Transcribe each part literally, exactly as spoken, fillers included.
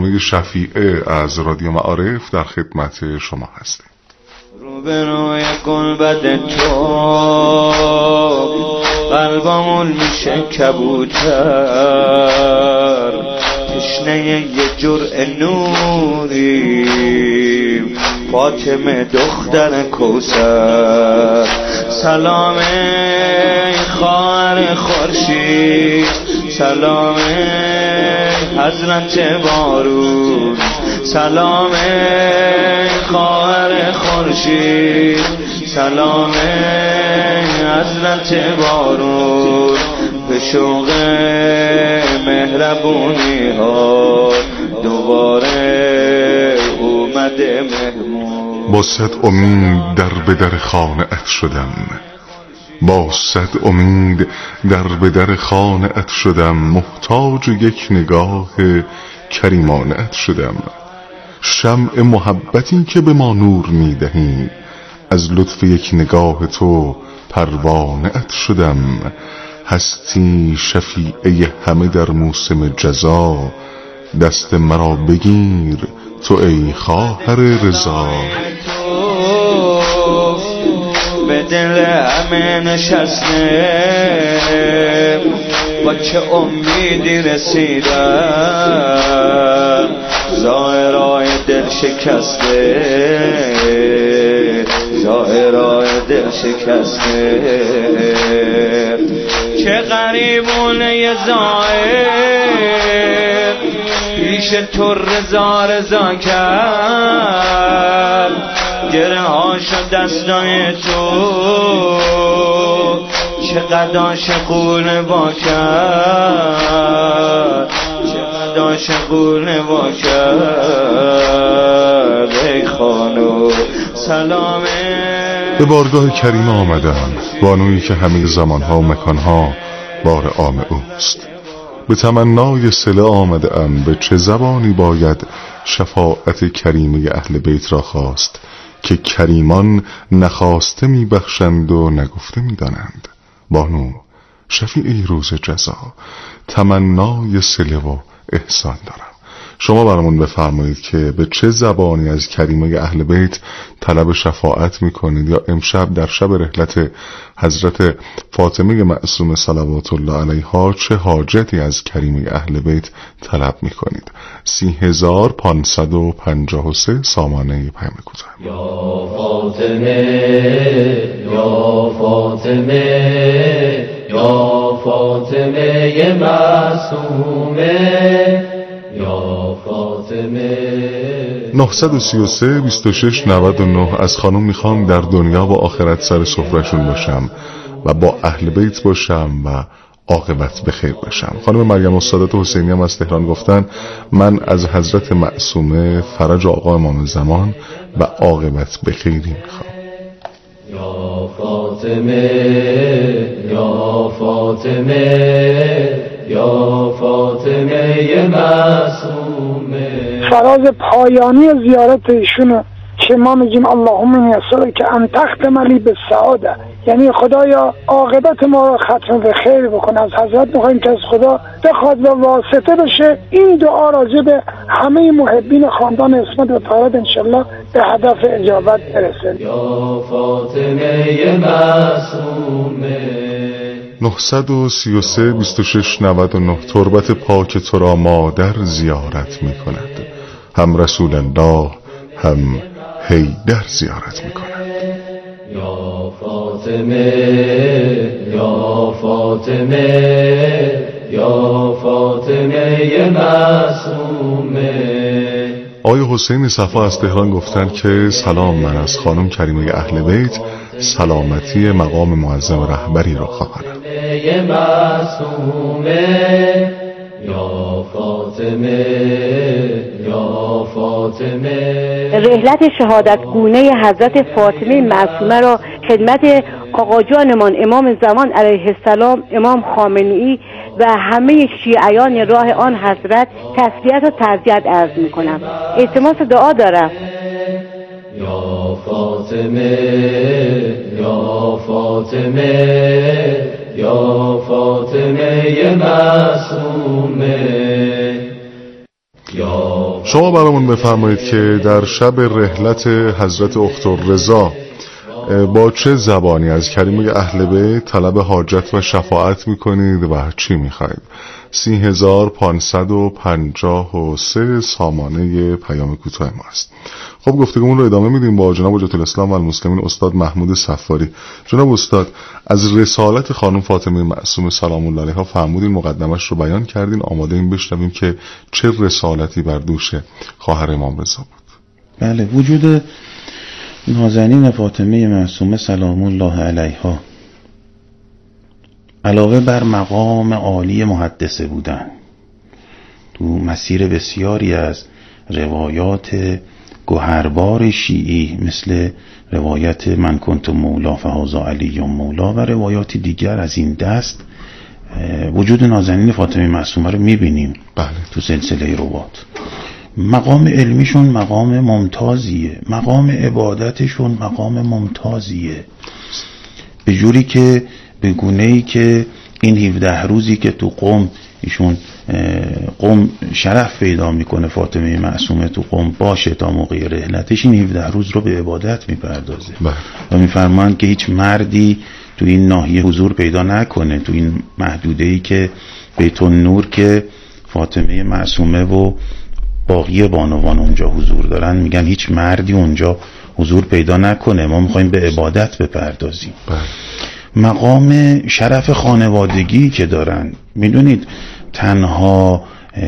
برنامه شفیعه از رادیو معارف در خدمت شما هستیم. روبروی گلبد تو قلبمون میشه کبوتر، تشنه یه جرعه نوری، فاطمه دختر کوثر. سلام خواهر خورشید، سلام حضرت بارون، سلام خواهر خورشید، سلام حضرت بارون. به شوق مهربونی ها دوباره اومده مهمون. با صد امید در به در خانه‌ات شدم، با صد امید در به در خانه‌ات شدم، محتاج یک نگاه کریمانه‌ات شدم. شمع محبتی که به ما نور میدهی، از لطف یک نگاه تو پروانه‌ات شدم. هستی شفیعه همه در موسم جزا، دست مرا بگیر تو ای خواهر رضا. به دل همه نشسته، با چه امیدی رسیدم، ظاهرای دل شکسته، ظاهرای دل شکسته. چه غریبونه یه ظاهر، پیش تو رضا رضا کرد، گره هاشو دستای تو چقدر عاشقونه وا کرد، چقدر عاشقونه وا کرد. ای خانو سلامه به بارگاه کریم آمدم، بانویی که همه زمانها و مکانها بار عام اوست. به تمنای صله آمده ام، به چه زبانی باید شفاعت کریمه اهل بیت را خواست که کریمان نخواسته می بخشند و نگفته می دانند. بانو شفیعی روز جزا، تمنای صله و احسان دارم. شما برامون بفرمایید که به چه زبانی از کریمه اهل بیت طلب شفاعت میکنید، یا امشب در شب رحلت حضرت فاطمه معصومه صلوات الله علیها چه حاجتی از کریمه اهل بیت طلب میکنید. سی هزار پانصد و پنجاه و سه سامانه پیام کوتاه. یا فاطمه یا فاطمه یا فاطمه معصومه یا فاطمه. نهصد و سی و سه بیست و شش نود و نه از خانم میخوام در دنیا و آخرت سر سفرهشون باشم و با اهل بیت باشم و عاقبت بخیر باشم. خانم مریم السادات حسینی هم از تهران گفتن من از حضرت معصومه فرج آقا امام زمان و عاقبت بخیری میخوام. یا فاطمه یا فاطمه یا فاطمه معصومه. فراز پایانی زیارت ایشونه که ما میگیم اللهم انی اسالک که ان تختم لی بالسعاده، یعنی خدایا عاقبت ما را ختم به خیر بکن. از حضرت میخوایم که از خدا بخواد و واسطه بشه این دعا راجع به همه محبین خاندان اسمت و طاهرت انشالله به هدف اجابت برسه. یا فاطمه معصومه. نهصد و سی و سه بیست و شش نود و نه تربت پاک تو را مادر زیارت می کند، هم رسول الله هم حیدر زیارت می کند. یا فاطمه یا فاطمه یا فاطمه معصومه. آقای حسین صفا از تهران گفتن که سلام، من از خانم کریمه اهل بیت سلامتی مقام معظم رهبری را خواهرم. معصومه یا فاطمه یا فاطمه. رحلت شهادت گونه حضرت فاطمه معصومه را خدمت آقا جانمان امام زمان علیه السلام، امام خامنه‌ای و همه شیعیان راه آن حضرت تسلیت و تعزیت عرض می کنم. التماس دعا دارم. یا فاطمه یا فاطمه یا فاطمه معصومه. شما برامون بفرمایید که در شب رحلت حضرت اختالرضا با چه زبانی از کریمه اهل بیت طلب حاجت و شفاعت میکنید و چی میخواید؟ سی هزار پانصد و پنجاه و سه سامانه پیام کوتاه ما است. خب گفتگومون رو ادامه میدیم با جناب حجت الاسلام و المسلمین استاد محمود صفاری. جناب استاد، از رسالت خانم فاطمه معصومه سلام الله علیها فرمودین، مقدمش رو بیان کردین، آماده این بشنویم که چه رسالتی بر دوش خواهر امام رضا بود. بله، وجود نازنین فاطمه معصومه سلام الله علیها علاوه بر مقام عالی محدثه بودن، تو مسیر بسیاری از روایات گوهربار شیعی مثل روایت من کنت مولا فهذا علی مولا و روایات دیگر از این دست وجود نازنین فاطمه معصومه رو میبینیم. بله. تو سلسله روات مقام علمیشون مقام ممتازیه، مقام عبادتشون مقام ممتازیه، به جوری که به گونه‌ای که این هفده روزی که تو قم ایشون قم شرف پیدا میکنه، فاطمه معصومه تو قم باشه تا موقع رحلتش، این هفده روز رو به عبادت میپردازه و میفرمان که هیچ مردی تو این ناحیه حضور پیدا نکنه، تو این محدوده‌ای که بیت النور که فاطمه معصومه و باقی بانوان اونجا حضور دارن، میگن هیچ مردی اونجا حضور پیدا نکنه، ما میخوایم به عبادت بپردازیم. مقام شرف خانوادگی که دارن، میدونید تنها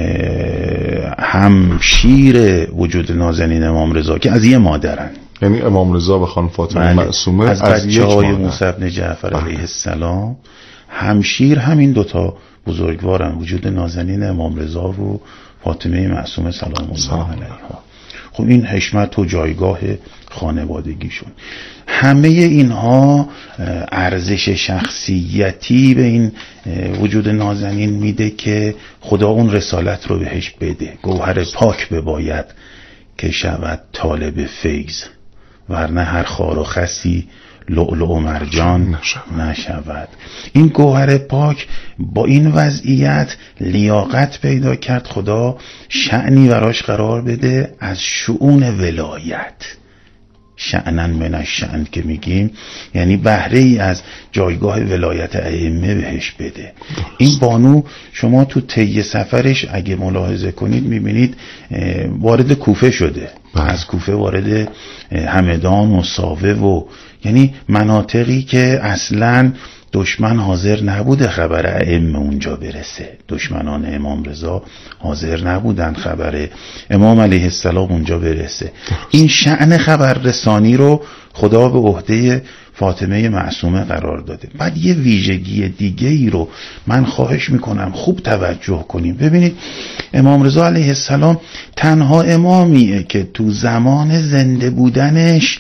همشیر وجود نازنین امام رضا که از یه مادرن، یعنی امام رضا و خانم فاطمه معصومه از بچه های موسی بن جعفر علیه السلام، همشیر همین دوتا بزرگوارن، وجود نازنین امام رضا و فاطمه معصومه سلام الله علیها. خب این حشمت و جایگاه خانوادگیشون، همه اینها ارزش شخصیتی به این وجود نازنین میده که خدا اون رسالت رو بهش بده. گوهر پاک بباید که شود طالب فیض، ورنه هر خار و خسی لؤلؤ و مرجان نشود. این گوهر پاک با این وضعیت لیاقت پیدا کرد خدا شأنی براش قرار بده از شؤون ولایت، شأنن من الشأن که میگیم، یعنی بهره ای از جایگاه ولایت ائمه بهش بده. این بانو شما تو طی سفرش اگه ملاحظه کنید میبینید وارد کوفه شده، از کوفه وارد همدان و ساوه و یعنی مناطقی که اصلاً دشمن حاضر نبوده خبر ائمه اونجا برسه، دشمنان امام رضا حاضر نبودن خبر امام علیه السلام اونجا برسه. این شأن خبررسانی رو خدا به عهده فاطمه معصومه قرار داده. بعد یه ویژگی دیگه ای رو من خواهش میکنم خوب توجه کنیم. ببینید امام رضا علیه السلام تنها امامیه که تو زمان زنده بودنش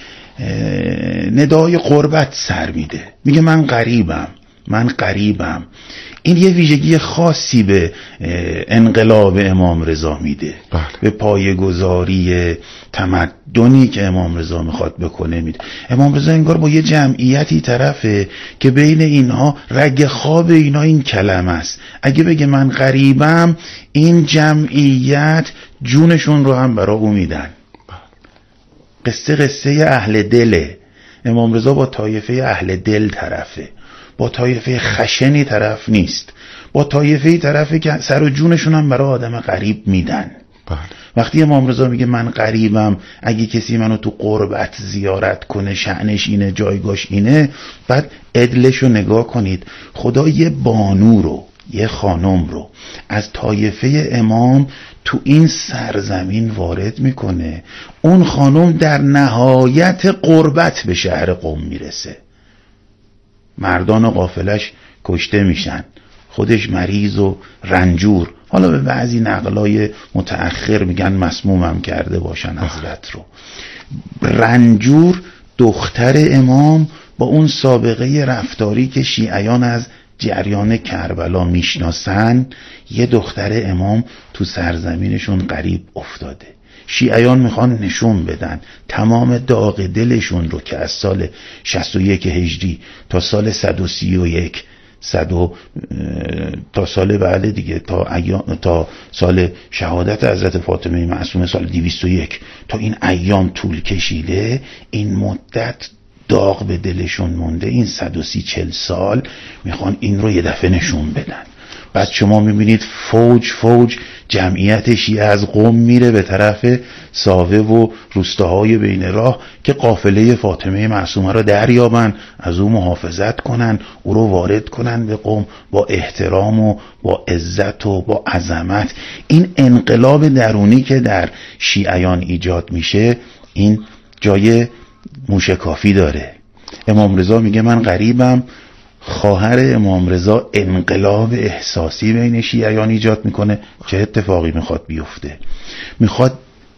ندای قربت سر میده، میگه من غریبم، من غریبم. این یه ویژگی خاصی به انقلاب امام رضا میده. بله. به پایه‌گذاری تمدنی که امام رضا میخواد بکنه میده. امام رضا انگار با یه جمعیتی طرفه که بین اینها رگ خواب اینا این کلمه است. اگه بگه من غریبم، این جمعیت جونشون رو هم برا او میدن. قصه قصه اهل دله. امام رضا با طایفه اهل دل طرفه، با طایفه خشنی طرف نیست، با طایفه طرفه که سر و جونشون هم برای آدم غریب میدن. بله. وقتی امام رضا میگه من غریبم، اگه کسی منو تو قربت زیارت کنه شأنش اینه، جایگاش اینه، بعد عدلشو نگاه کنید. خدا یه بانو رو، یه خانم رو از طایفه امام تو این سرزمین وارد میکنه. اون خانم در نهایت قربت به شهر قم میرسه، مردان و قافلش کشته میشن، خودش مریض و رنجور، حالا به بعضی نقلای متأخر میگن مسمومم کرده باشن حضرت رو، رنجور، دختر امام با اون سابقه رفتاری که شیعیان از جریان کربلا میشناسن، یه دختر امام تو سرزمینشون غریب افتاده. شیعیان میخوان نشون بدن تمام داغ دلشون رو که از سال شصت و یک هجری تا سال صد و سی و یک صد و تا سال بعد دیگه، تا ایام، تا سال شهادت حضرت فاطمه معصومه سال دویست و یک، تا این ایام طول کشیده، این مدت داغ به دلشون مونده، این صد و سی چل سال میخوان این رو یه دفعه نشون بدن. بعد شما میبینید فوج فوج جمعیت شیعه از قم میره به طرف ساوه و روستاهای بین راه که قافله فاطمه معصومه رو دریابن، از او محافظت کنن، او رو وارد کنن به قم با احترام و با عزت و با عظمت. این انقلاب درونی که در شیعیان ایجاد میشه، این جای موشکافی داره. امام رضا میگه من غریبم، خواهر امام رضا انقلاب احساسی بین شیعیان ایجاد میکنه. چه اتفاقی میخواد بیفته؟ میخواد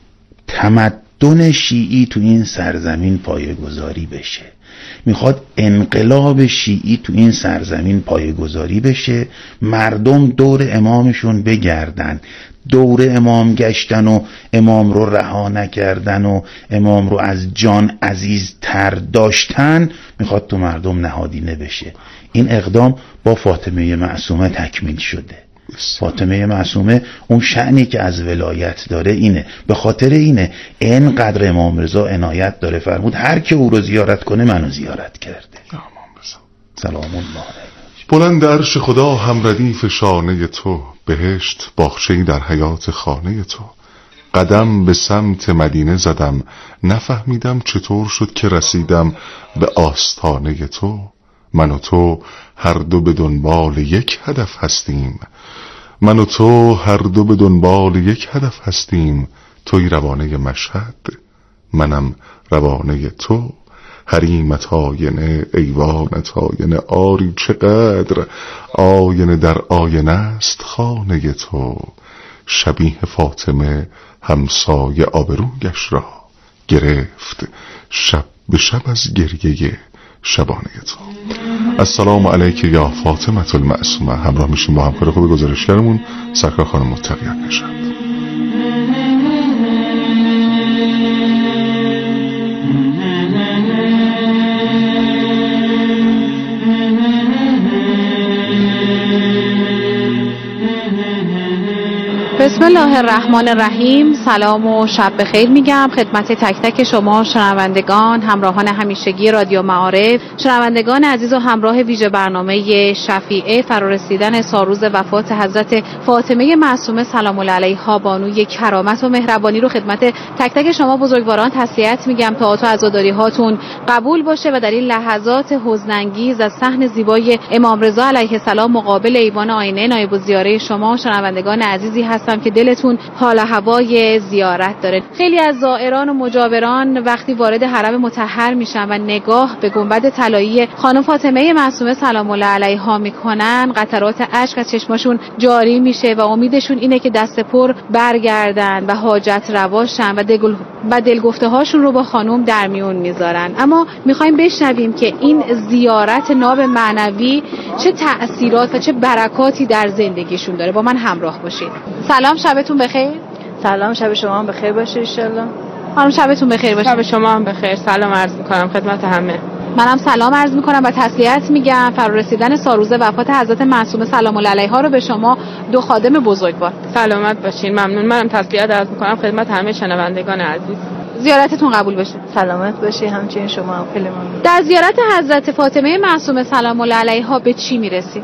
تمدن شیعی تو این سرزمین پایه‌گذاری بشه، میخواد انقلاب شیعی تو این سرزمین پایه‌گذاری بشه، مردم دور امامشون بگردن، دور امام گشتن و امام رو رها نکردن و امام رو از جان عزیزتر داشتن، میخواد تو مردم نهادینه بشه. این اقدام با فاطمه معصومه تکمیل شده. فاطمه معصومه اون شأنی که از ولایت داره اینه، به خاطر اینه اینقدر امام رضا عنایت داره، فرمود هر که او رو زیارت کنه منو زیارت کرده. سلام الله علیه. بلند عرش خدا هم ردیف شانه تو، بهشت باغچه‌ای در حیات خانه تو. قدم به سمت مدینه زدم، نفهمیدم چطور شد که رسیدم به آستانه تو. من و تو هر دو به دنبال یک هدف هستیم، من و تو هر دو به دنبال یک هدف هستیم. توی روانه مشهد، منم روانه تو. حریمت آینه، ایوانت آینه، آری چقدر آینه در آینه است خانه تو. شبیه فاطمه همسایه آبرویش را گرفت، شب به شب از گریه شبانه تو. السلام علیک یا فاطمه المعصومه. همراه میشیم با همکار خوب گزارشگرمون سرکار خانم متقیان نژاد. بسم الله الرحمن الرحیم. سلام و شب بخیر میگم خدمت تک تک شما شنوندگان، همراهان همیشگی رادیو معارف، شنوندگان عزیز و همراه ویژه برنامه شفیعه فرارسیدن سالروز وفات حضرت فاطمه معصومه سلام الله علیها بانوی کرامت و مهربانی رو خدمت تک تک شما بزرگواران تسلیت میگم. تا تو عزاداری هاتون قبول باشه و در این لحظات حزن‌انگیز از صحن زیبای امام رضا علیه السلام مقابل ایوان آینه نایب الزیاره شما شنوندگان عزیزی هستم که دلتون حال هوای زیارت داره. خیلی از زائران و مجاوران وقتی وارد حرم مطهر میشن و نگاه به گنبد طلایی خانم فاطمه معصومه سلام الله علیها میکنن، قطرات اشک از چشماشون جاری میشه و امیدشون اینه که دست پر برگردن و حاجت رواشن و دل و دلگفته هاشون رو با خانم در میون میذارن. اما میخوایم بشنویم که این زیارت ناب معنوی چه تأثیرات و چه برکاتی در زندگیشون داره. با من همراه باشید. سلام، شبتون بخیر. سلام، شب شما هم بخیر باشه ان شاء الله. خانم شبتون بخیر باشه. شب شما هم بخیر. سلام عرض میکنم خدمت همه. منم سلام عرض میکنم و تسلیت میگم فرارسیدن سالروز وفات حضرت معصومه سلام الله علیها رو به شما دو خادم بزرگوار. سلامت باشین. ممنون. منم تسلیت عرض میکنم خدمت همه شنوندگان عزیز. زیارتتون قبول بشه. سلامت باشی. همچنین شما هم خیلی ممنون. در زیارت حضرت فاطمه معصومه سلام الله علیها به چی میرسید؟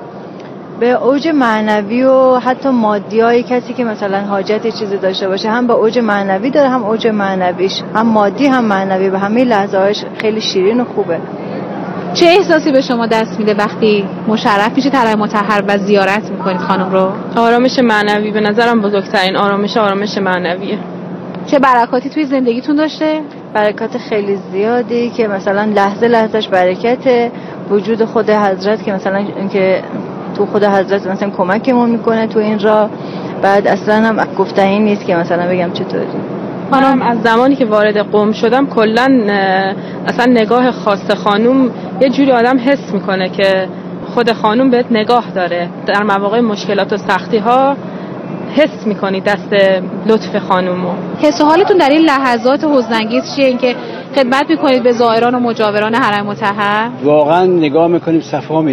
به اوج معنوی و حتی مادی های کسی که مثلا حاجت چیزی داشته باشه، هم به اوج معنوی داره، هم اوج معنویش، هم مادی هم معنوی، به همه لحظه‌هاش خیلی شیرین و خوبه. چه احساسی به شما دست میده وقتی مشرف میشه حرم مطهر و زیارت میکنید خانم رو؟ آرامش معنوی. به نظرم بزرگترین آرامش آرامش معنویه. چه برکاتی توی زندگیتون داشته؟ برکات خیلی زیادی که مثلا لحظه لحظهش برکته. وجود خود حضرت که مثلا اینکه تو خود حضرت مثلا کمکمون میکنه تو این راه. بعد اصلا هم گفتنی نیست که مثلا بگم چطوری. منم از زمانی که وارد قم شدم کلا اصلا نگاه خاص خانوم یه جوری آدم حس میکنه که خود خانوم بهت نگاه داره. در مواقع مشکلات و سختی ها حس میکنی دست لطف خانومو. حس و حالتون در این لحظات حزن‌انگیز چیه؟ اینکه خدمت میکنید به زائران و مجاوران حرم مطهر؟ واقعا نگاه میکنیم صفا میبریم.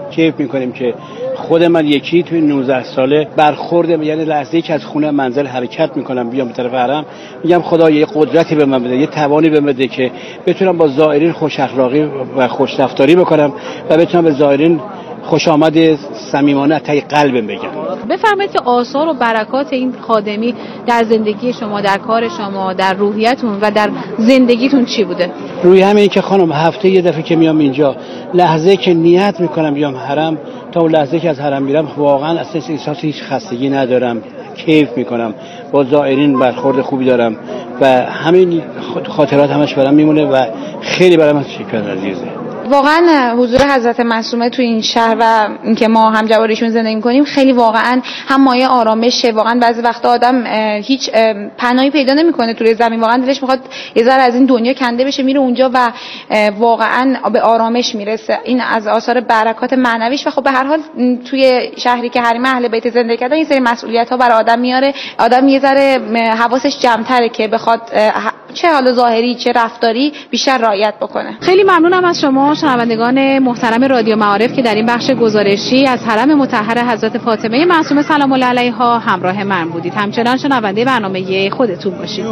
کیف میکنیم که خود من یکی توی نوزده ساله برخوردم، یعنی لحظه‌ای که از خونه منزل حرکت میکنم بیام به طرف حرم، میگم خدا یه قدرتی به من بده، یه توانی به من بده که بتونم با زائرین خوش اخلاقی و خوش رفتاری بکنم و بتونم به زائرین خوش آمد صمیمانه تا قلبم بگم. بفرمایید که آثار و برکات این خادمی در زندگی شما، در کار شما، در روحیتون و در زندگیتون چی بوده؟ روی همین که خانم هفته یه دفعه که میام اینجا، لحظه که نیت میکنم بیام حرم تا اون لحظه که از حرم میرم واقعا اصلا احساس هیچ خستگی ندارم، کیف میکنم، با زائرین برخورد خوبی دارم و همین خاطرات همش برام میمونه و خیلی برام شکر عزیزه. واقعا حضور حضرت معصومه تو این شهر و اینکه ما هم جوارشون زندگی کنیم خیلی واقعا هم مایه آرامشه. واقعا بعضی وقتا آدم هیچ پناهی پیدا نمیکنه توی زمین، واقعا دلش میخواد یه ذره از این دنیا کنده بشه، میره اونجا و واقعا به آرامش میرسه. این از آثار برکات معنویش. و خب به هر حال توی شهری که حریم اهل بیت زندگی کردن این سری مسئولیت ها برای آدم میاره، آدم یه ذره حواسش جمع‌تره که بخواد چه حال ظاهری چه رفتاری بیشتر رعایت بکنه. خیلی ممنونم از شما شنوندگان محترم رادیو معارف که در این بخش گزارشی از حرم مطهر حضرت فاطمه معصومه سلام الله علیها همراه من بودید. همچنان شنونده برنامه خودتون باشید.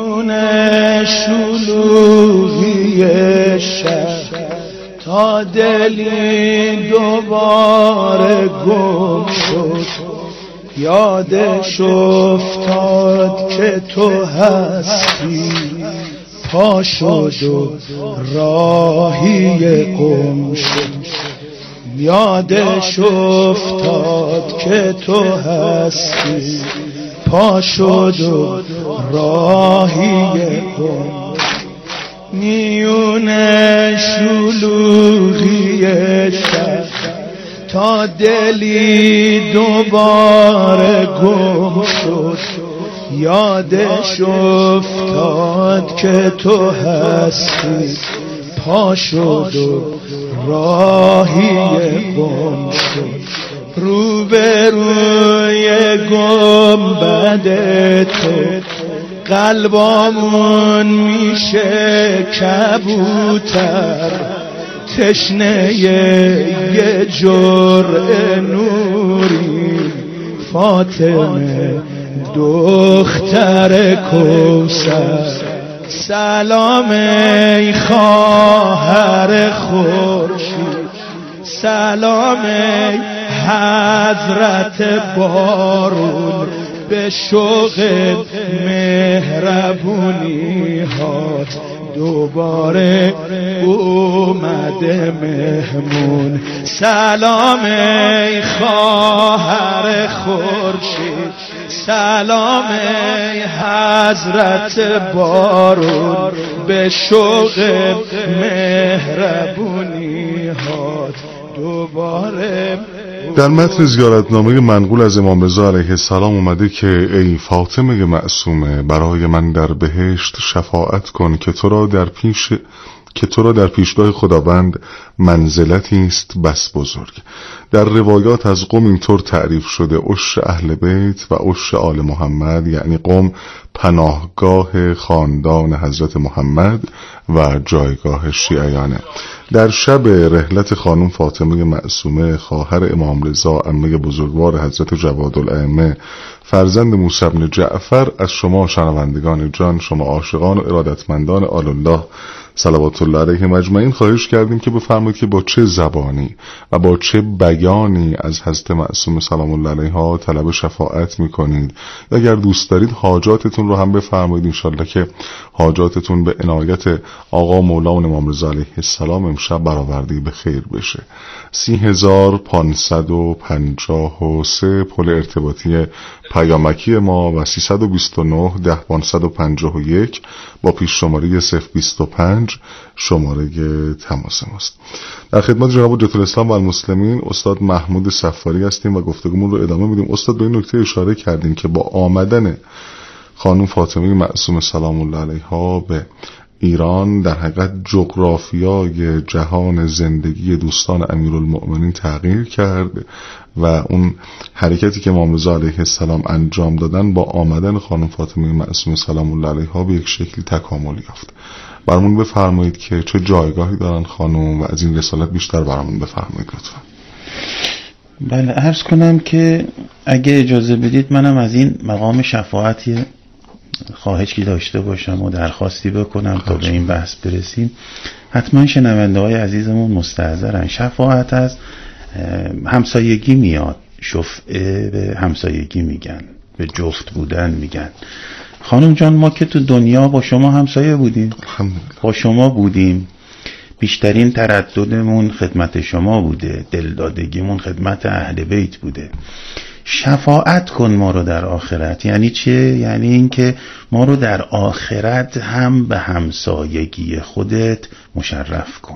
تا دلی دوباره گم شد، یادش افتاد که تو هستی، پا شد و راهی گم شد. یادش افتاد که تو هستی، پا شد و راهی گم. میون شلوغی شب تا دلی دوباره گم شد، یادش افتاد که تو هستی، پا شد و راهی گم شد. رو به روی گنبد تو قلبامون میشه کبوتر، تشنه یه جرعه نوری، فاطمه دختر کوثر. سلام ای خواهر خورشید، سلام ای حضرت بارون، به شوق مهربونی هات دوباره اومده مهمون. سلام ای خواهر خورشید، سلام ای حضرت بارون، به شوق مهربونی هات دوباره. در متن زیارتنامه منقول از امام رضا علیه السلام اومده که ای فاطمه معصومه، برای من در بهشت شفاعت کن که تو را در پیش که تو را در پیشگاه خداوند منزلتی است بس بزرگ. در روایات از قم اینطور تعریف شده: عشر اهل بیت و عشر آل محمد، یعنی قم پناهگاه خاندان حضرت محمد و جایگاه شیعیانه. در شب رحلت خانم فاطمه معصومه خواهر امام رضا عمه بزرگوار حضرت جوادالائمه فرزند موسی بن جعفر از شما شنوندگان جان، شما عاشقان و ارادتمندان آل الله صلوات الله علیهم اجمعین خواهش کردیم که بفرمایید که با چه زبانی و با چه بیانی از حضرت معصومه سلام الله علیها طلب شفاعت میکنید. اگر دوست دارید حاجاتتون رو هم بفرمایید، انشالله که حاجاتتون به عنایت آقا مولا و امام رضا علیه السلام امشب برآورده به خیر بشه. سی هزار پانصد و پنجاه و سه پل ارتباطی پیامکی ما و سیصد و بیست و نه ده پانصد و پنجاه و یک با پیش شماره صفر بیست و پنج شماره تماس ماست. در خدمت جناب حجت الاسلام و المسلمین استاد محمود صفاری هستیم و گفتگومون رو ادامه میدیم. استاد به این نکته اشاره کردیم که با آمدن خانم فاطمه معصومه سلام الله علیها به ایران در حقیقت جغرافیای جهان زندگی دوستان امیرالمؤمنین تغییر کرد و اون حرکتی که امام رضا علیه السلام انجام دادن با آمدن خانم فاطمه معصومه سلام الله علیها به یک شکلی تکامل یافت. برامون بفرمایید که چه جایگاهی دارن خانم و از این رسالت بیشتر برامون بفرمایید لطفا. بله، عرض کنم که اگه اجازه بدید منم از این مقام شفاعتی خواهشی داشته باشم و درخواستی بکنم تا به این بحث برسیم. حتما شنونده های عزیزمون مستحضرن شفاعت از همسایگی میاد. شفعه به همسایگی میگن، به جفت بودن میگن. خانم جان، ما که تو دنیا با شما همسایه بودیم، با شما بودیم، بیشترین ترددمون خدمت شما بوده، دلدادگیمون خدمت اهل بیت بوده. شفاعت کن ما رو در آخرت. یعنی چه؟ یعنی این که ما رو در آخرت هم به همسایگی خودت مشرف کن،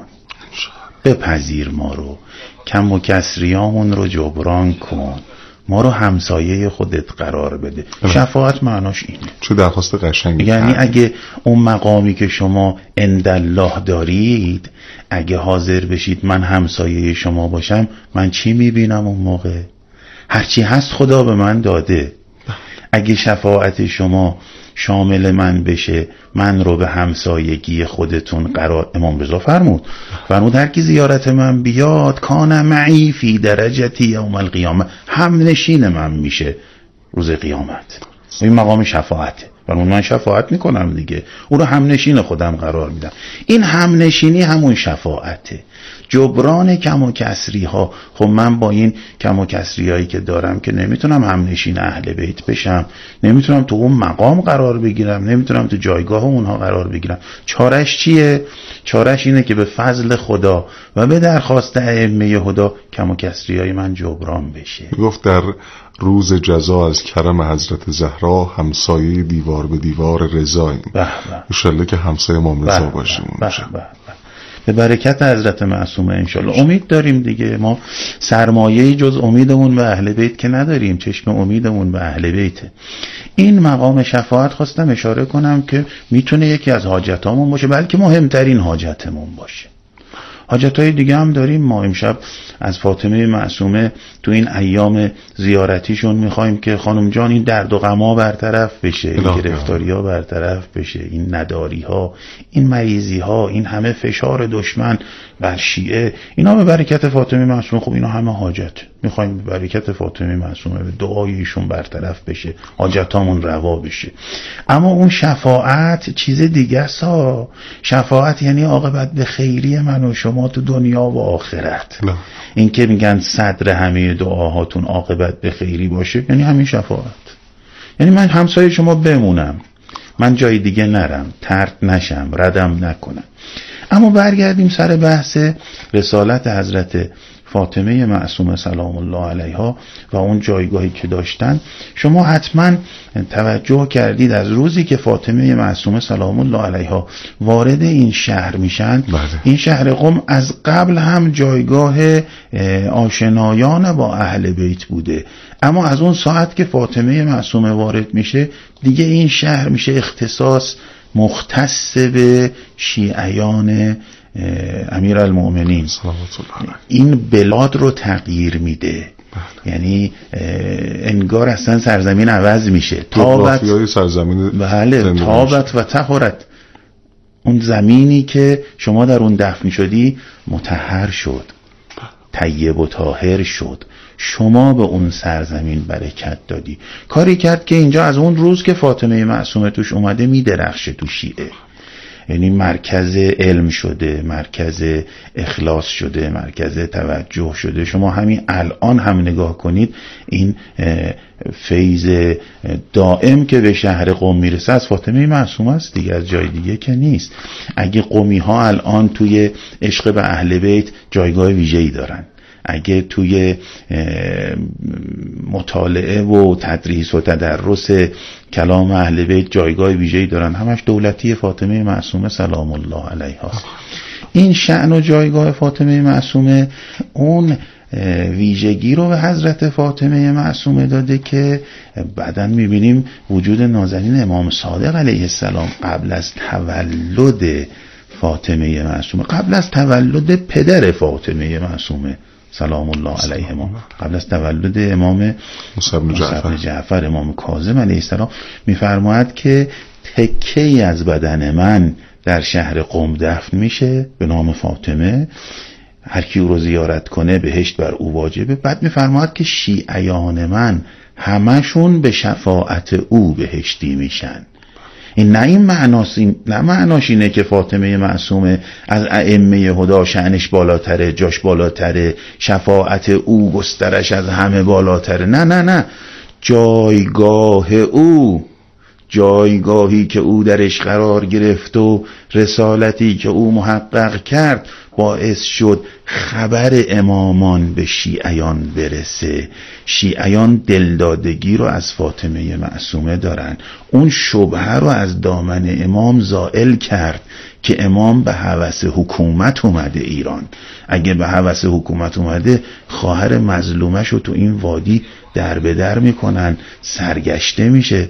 بپذیر ما رو، کم و کسریامون رو جبران کن، ما رو همسایه خودت قرار بده. اه. شفاعت معناش اینه. چه درخواست قشنگی. یعنی اگه اون مقامی که شما عندالله دارید، اگه حاضر بشید من همسایه شما باشم، من چی میبینم اون موقع؟ هرچی هست خدا به من داده. اگه شفاعت شما شامل من بشه، من رو به همسایگی خودتون قرار، امام رضا فرمود فرمود هر کی زیارت من بیاد کان معی فی درجتی یوم القیامه، هم نشین من میشه روز قیامت. این مقام شفاعته. فرمود من شفاعت میکنم دیگه، او رو هم نشین خودم قرار میدم. این هم نشینی همون شفاعته، جبران کم و کسری ها. خب من با این کم و کسری هایی که دارم که نمیتونم هم نشین اهل بیت بشم، نمیتونم تو اون مقام قرار بگیرم، نمیتونم تو جایگاه اونها قرار بگیرم. چارش چیه؟ چارش اینه که به فضل خدا و به درخواست ائمه هدا کم و کسری های من جبران بشه. گفت در روز جزا از کرم حضرت زهرا همسایه دیوار به دیوار رضاییم. انشالله که همسایه امام رضا باشیم. به برکت حضرت معصومه انشالله. امید داریم دیگه، ما سرمایه‌ای جز امیدمون به اهل بیت که نداریم، چشم امیدمون به اهل بیته. این مقام شفاعت خواستم اشاره کنم که میتونه یکی از حاجتامون باشه، بلکه مهمترین حاجتمون باشه. حاجتهای دیگه هم داریم. ما امشب از فاطمه معصومه تو این ایام زیارتیشون میخوایم که خانم جان این درد و غما برطرف بشه، این گرفتاری ها برطرف بشه، این نداری ها، این مریضی ها، این همه فشار دشمن بر شیعه، اینا به برکت فاطمه معصومه. خب اینا همه حاجت میخوایم به برکت فاطمه معصومه به دعای ایشون برطرف بشه، حاجتامون روا بشه. اما اون شفاعت چیز دیگه است ها. شفاعت یعنی عاقبت به خیری من و شما تو دنیا و آخرت. این که میگن صدر همه دعاهاتون عاقبت به خیری باشه، یعنی همین شفاعت. یعنی من همسایه شما بمونم، من جای دیگه نرم، ترد نشم، ردم نکنم. اما برگردیم سر بحث رسالت حضرت فاطمه معصومه سلام الله علیها و اون جایگاهی که داشتن. شما حتما توجه کردید از روزی که فاطمه معصومه سلام الله علیها وارد این شهر میشن، بله. این شهر قم از قبل هم جایگاه آشنایان با اهل بیت بوده، اما از اون ساعت که فاطمه معصومه وارد میشه دیگه این شهر میشه اختصاص مختص به شیعیان امیرالمؤمنین. این بلاد رو تغییر میده. یعنی انگار اصلا سرزمین عوض میشه. تابت سرزمین بله تابت و طهرت. اون زمینی که شما در اون دفن شدی مطهر شد، طیب و طاهر شد. شما به اون سرزمین برکت دادی. کاری کرد که اینجا از اون روز که فاطمه معصومه توش اومده میدرخشه تو شیعه. یعنی مرکز علم شده، مرکز اخلاص شده، مرکز توجه شده. شما همین الان هم نگاه کنید، این فیض دائم که به شهر قم میرسه از فاطمه معصومه است دیگه، از جای دیگه که نیست. اگه قمی ها الان توی عشق به اهل بیت جایگاه ویژه‌ای دارن، اگه توی مطالعه و تدریس و تدرس کلام اهل بیت جایگاه ویژه‌ای دارن، همش دولتی فاطمه معصومه سلام الله علیها. این شأن و جایگاه فاطمه معصومه اون ویژگی رو به حضرت فاطمه معصومه داده که بعداً میبینیم وجود نازنین امام صادق علیه السلام قبل از تولد فاطمه معصومه، قبل از تولد پدر فاطمه معصومه سلام الله علیهما، قبل از تولد امام موسی بن جعفر. جعفر امام کاظم علیه السلام میفرماید که تکه‌ای از بدن من در شهر قم دفن میشه به نام فاطمه. هر کی او رو زیارت کنه بهشت بر او واجبه. بعد میفرماید که شیعیان من همشون به شفاعت او بهشتی میشن. این نه این معناش این نه معناش اینه که فاطمه معصومه از ائمه هدا شأنش بالاتره، جاش بالاتره، شفاعت او گسترش از همه بالاتره. نه نه نه، جایگاه او، جایگاهی که او درش قرار گرفت و رسالتی که او محقق کرد باعث شد خبر امامان به شیعیان برسه. شیعیان دلدادگی رو از فاطمه معصومه دارن. اون شبهه رو از دامن امام زائل کرد که امام به هوس حکومت اومده ایران. اگه به هوس حکومت اومده خواهر مظلومش رو تو این وادی در به در میکنن، سرگشته میشه.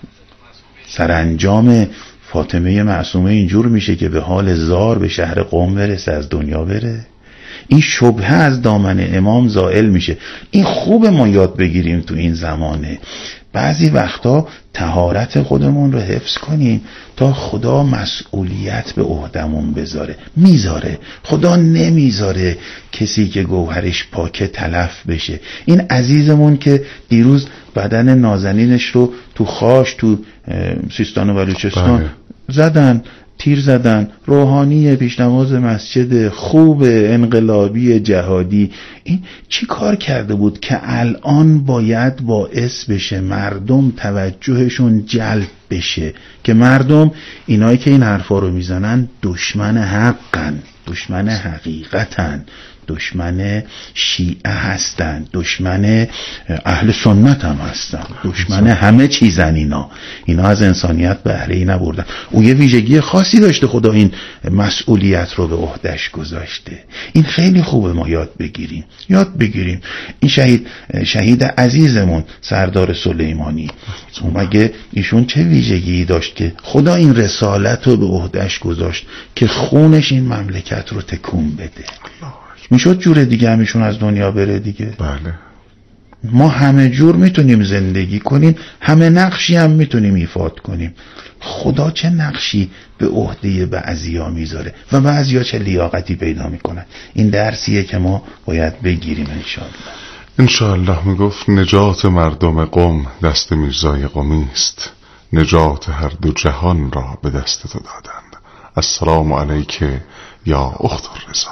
سرانجام فاطمه معصومه اینجور میشه که به حال زار به شهر قم برسه، از دنیا بره. این شبهه از دامن امام زائل میشه. این خوب ما یاد بگیریم تو این زمانه. بعضی وقتا طهارت خودمون رو حفظ کنیم تا خدا مسئولیت به عهدمون بذاره. میذاره، خدا نمیذاره کسی که گوهرش پاکه تلف بشه. این عزیزمون که دیروز بدن نازنینش رو تو خاش تو سیستان و بلوچستان زدن، تیر زدن، روحانی پیشنماز مسجد خوب انقلابی جهادی، این چی کار کرده بود که الان باید باعث بشه مردم توجهشون جلب بشه که مردم اینایی که این حرفا رو میزنن دشمن حقن، دشمن حقیقتن، دشمن شیعه هستن، دشمن اهل سنت هم هستن، دشمن همه چیزن. اینا اینا از انسانیت بهره‌ای نبردن. او یه ویژگی خاصی داشته، خدا این مسئولیت رو به عهدهش گذاشته. این خیلی خوبه ما یاد بگیریم، یاد بگیریم. این شهید شهید عزیزمون سردار سلیمانی، مگه ایشون چه ویژگی داشت که خدا این رسالت رو به عهدهش گذاشت که خونش این مملکت رو تکون بده؟ میشد جور دیگه همیشون از دنیا بره دیگه. بله. ما همه جور میتونیم زندگی کنیم، همه نقشی هم میتونیم ایفاد کنیم. خدا چه نقشی به عهده بعضیا میذاره و بعضیا چه لیاقتی پیدا میکنن. این درسیه که ما باید بگیریم انشاءالله. انشاءالله. میگفت نجات مردم قم دست میرزای قمی است، نجات هر دو جهان را به دست تو دادند. السلام علیک یا اخت الرضا.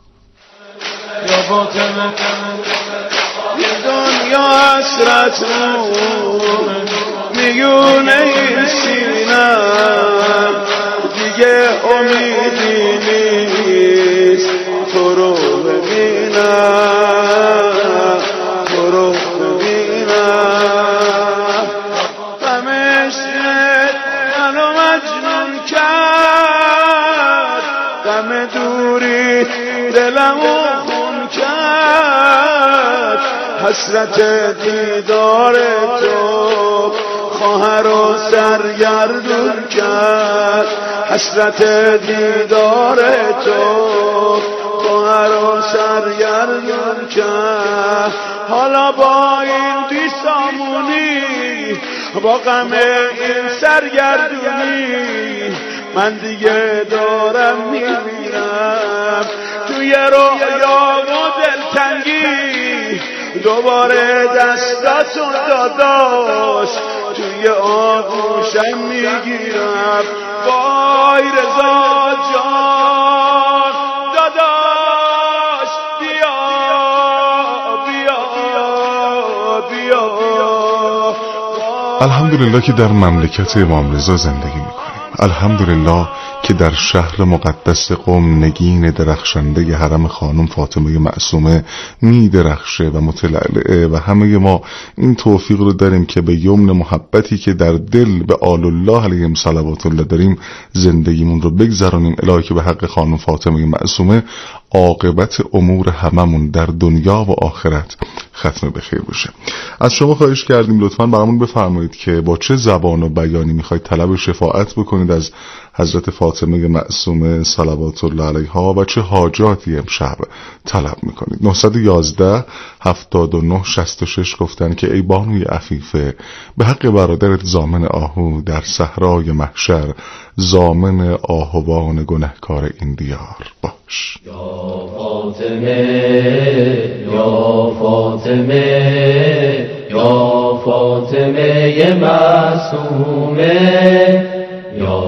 یا فاطمه دنیا حسرتون میگونه این سینم، دیگه امیدی نیست تو رو ببینم، تو رو ببینم. غمش منو مجنون کرد، غم دوری دلمو حسرت دیدار تو خواهر و سرگردون کرد، حسرت دیدار تو خواهر و سرگردون کرد. حالا با این بیسامونی، با غم این سرگردونی، من دیگه دارم میمیرم توی رویا و دلتنگی. دوباره دستاتون داداش توی آغوشم میگیرم. وای رضا جان داداش، بیا بیا بیا. الحمدلله که در مملکت امام رضا زندگی میکنیم. الحمدلله که در شهر مقدس قم نگین درخشنده حرم خانم فاطمه معصومه می درخشه و متلعلعه و همه ما این توفیق رو داریم که به یمن محبتی که در دل به آل الله علیهم صلوات الله داریم زندگیمون رو بگذرانیم، الهی که به حق خانم فاطمه معصومه عاقبت امور هممون در دنیا و آخرت ختم به خیر بشه. از شما خواهش کردیم لطفاً برامون بفرمایید که با چه زبان و بیانی میخواید طلب شفاعت بکنید از حضرت فاطمه معصومه صلوات الله علیها و چه حاجاتی امشب طلب میکنید. نه یک یک هفتاد و نه شصت و شش گفتن که ای بانوی عفیفه، به حق برادرت زامن آهو در صحرای محشر ضامن آهوان گنهکار این دیار باش. یا فاطمه یا فاطمه یا فاطمه معصومه یا